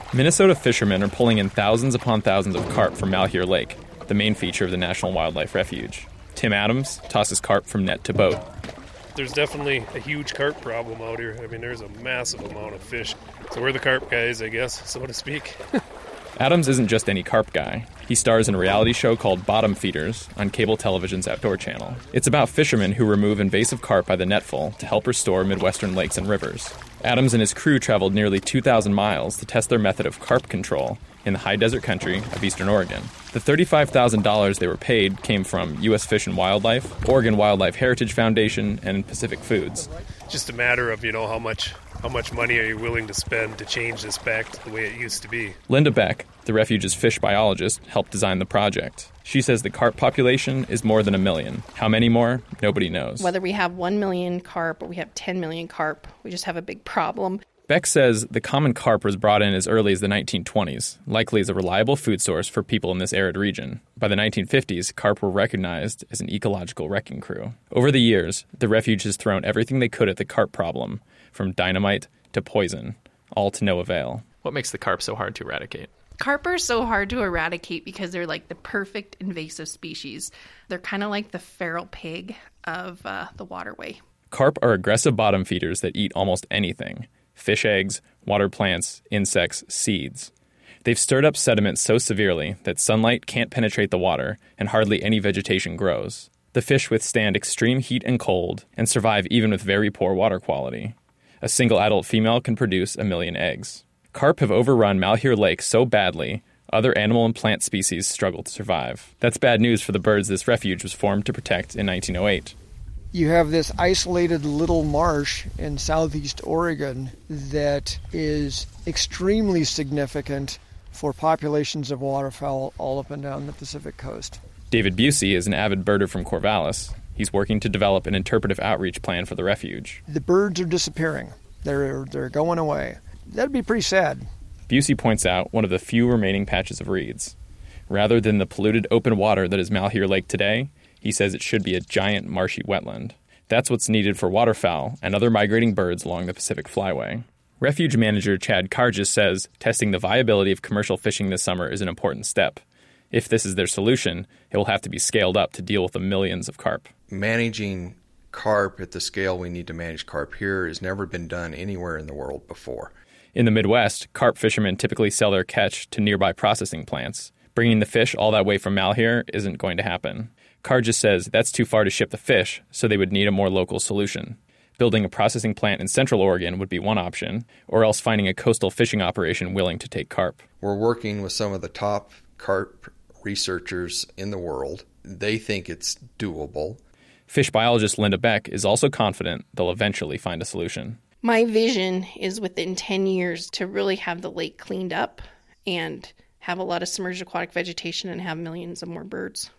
Minnesota fishermen are pulling in thousands upon thousands of carp from Malheur Lake, the main feature of the National Wildlife Refuge. Tim Adams tosses carp from net to boat. There's definitely a huge carp problem out here. I mean, there's a massive amount of fish. So we're the carp guys, I guess, so to speak. Adams isn't just any carp guy. He stars in a reality show called Bottom Feeders on cable television's Outdoor Channel. It's about fishermen who remove invasive carp by the netful to help restore Midwestern lakes and rivers. Adams and his crew traveled nearly 2,000 miles to test their method of carp control in the high desert country of eastern Oregon. The $35,000 they were paid came from U.S. Fish and Wildlife, Oregon Wildlife Heritage Foundation, and Pacific Foods. Just a matter of, how much money are you willing to spend to change this back to the way it used to be? Linda Beck, the refuge's fish biologist, helped design the project. She says the carp population is more than 1 million. How many more? Nobody knows. Whether we have 1 million carp or we have 10 million carp, we just have a big problem. Beck says the common carp was brought in as early as the 1920s, likely as a reliable food source for people in this arid region. By the 1950s, carp were recognized as an ecological wrecking crew. Over the years, the refuge has thrown everything they could at the carp problem, from dynamite to poison, all to no avail. What makes the carp so hard to eradicate? Carp are so hard to eradicate because they're like the perfect invasive species. They're kind of like the feral pig of the waterway. Carp are aggressive bottom feeders that eat almost anything: fish eggs, water plants, insects, seeds. They've stirred up sediment so severely that sunlight can't penetrate the water and hardly any vegetation grows. The fish withstand extreme heat and cold and survive even with very poor water quality. A single adult female can produce 1 million eggs. Carp have overrun Malheur Lake so badly, other animal and plant species struggle to survive. That's bad news for the birds this refuge was formed to protect in 1908. You have this isolated little marsh in southeast Oregon that is extremely significant for populations of waterfowl all up and down the Pacific coast. David Busey is an avid birder from Corvallis. He's working to develop an interpretive outreach plan for the refuge. The birds are disappearing. They're going away. That'd be pretty sad. Busey points out one of the few remaining patches of reeds. Rather than the polluted open water that is Malheur Lake today, he says it should be a giant marshy wetland. That's what's needed for waterfowl and other migrating birds along the Pacific Flyway. Refuge manager Chad Kargis says testing the viability of commercial fishing this summer is an important step. If this is their solution, it will have to be scaled up to deal with the millions of carp. Managing carp at the scale we need to manage carp here has never been done anywhere in the world before. In the Midwest, carp fishermen typically sell their catch to nearby processing plants. Bringing the fish all that way from Malheur isn't going to happen. Kargis says that's too far to ship the fish, so they would need a more local solution. Building a processing plant in Central Oregon would be one option, or else finding a coastal fishing operation willing to take carp. We're working with some of the top carp researchers in the world. They think it's doable. Fish biologist Linda Beck is also confident they'll eventually find a solution. My vision is within 10 years to really have the lake cleaned up and have a lot of submerged aquatic vegetation and have millions of more birds.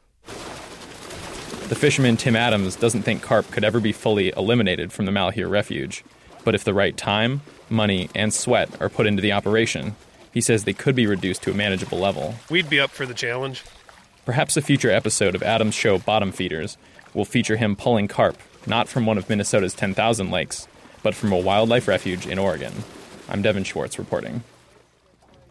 The fisherman Tim Adams doesn't think carp could ever be fully eliminated from the Malheur Refuge, but if the right time, money, and sweat are put into the operation, he says they could be reduced to a manageable level. We'd be up for the challenge. Perhaps a future episode of Adams' show Bottom Feeders will feature him pulling carp, not from one of Minnesota's 10,000 lakes, but from a wildlife refuge in Oregon. I'm Devin Schwartz reporting.